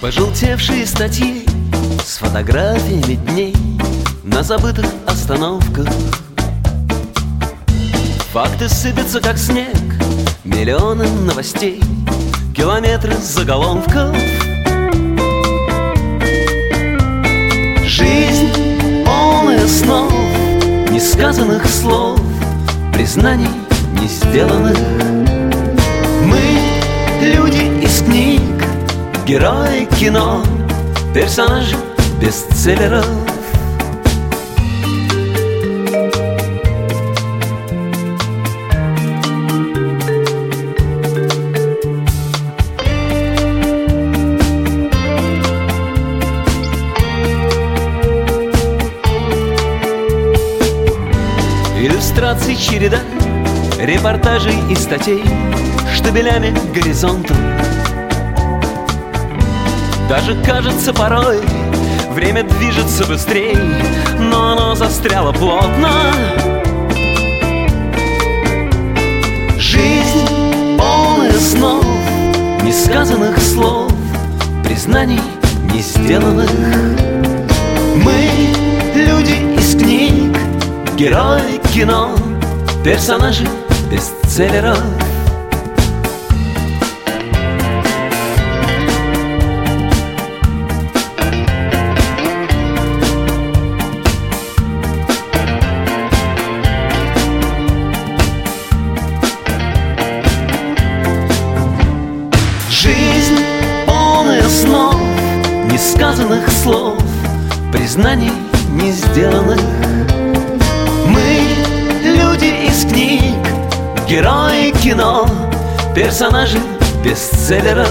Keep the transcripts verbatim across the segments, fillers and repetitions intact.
Пожелтевшие статьи с фотографиями дней на забытых остановках. Факты сыпятся, как снег, миллионы новостей, километры заголовков. Жизнь полная снов, несказанных слов, признаний не сделанных. Мы люди из книг, герои кино, персонажи бестселлеров. Иллюстраций череда, репортажей и статей штабелями горизонтов. Даже кажется порой, время движется быстрей, но оно застряло плотно. Жизнь полная снов, несказанных слов, признаний не сделанных. Мы люди из книг, герои кино, персонажи бестселлеров. Жизнь полная снов, несказанных слов, признаний не сделанных. Мы люди из книг, герои кино, персонажи бестселлеров.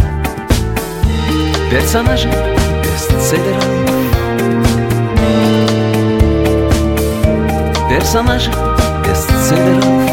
Персонажи бестселлеров. Персонажи бестселлеров.